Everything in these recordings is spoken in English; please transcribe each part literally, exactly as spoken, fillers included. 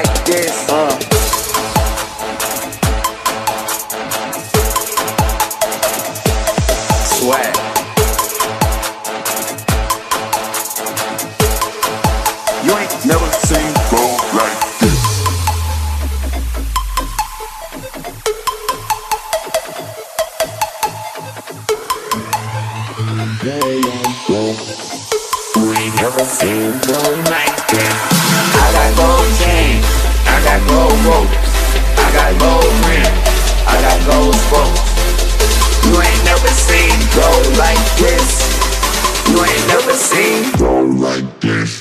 like this. Uh. Swag. You ain't never seen gold like this. You ain't never seen gold like this. I got gold chains, I got gold ropes, I got gold rims, I got gold spokes. You ain't never seen gold like this. You ain't never seen Gold like this.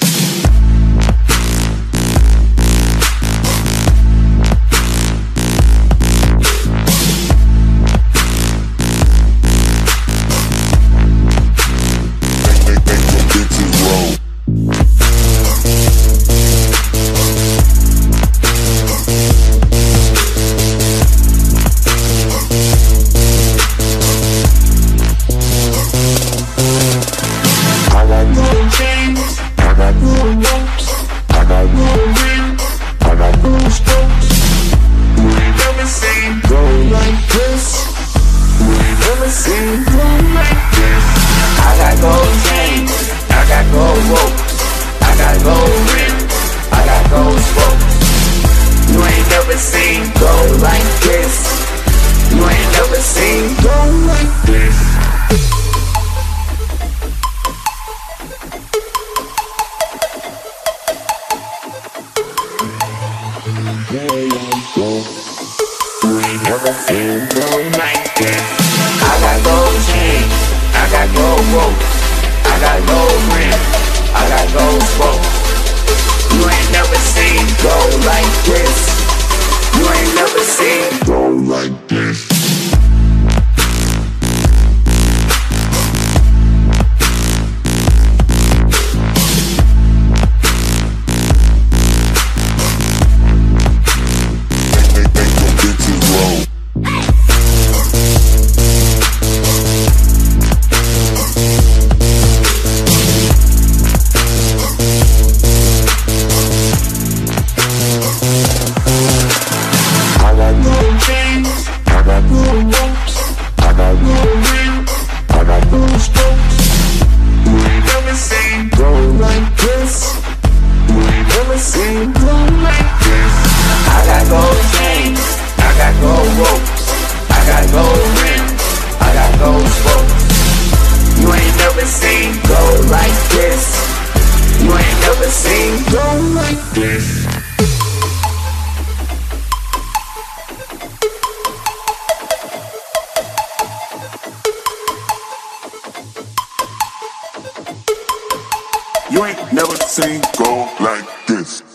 You ain't never seen gold like this.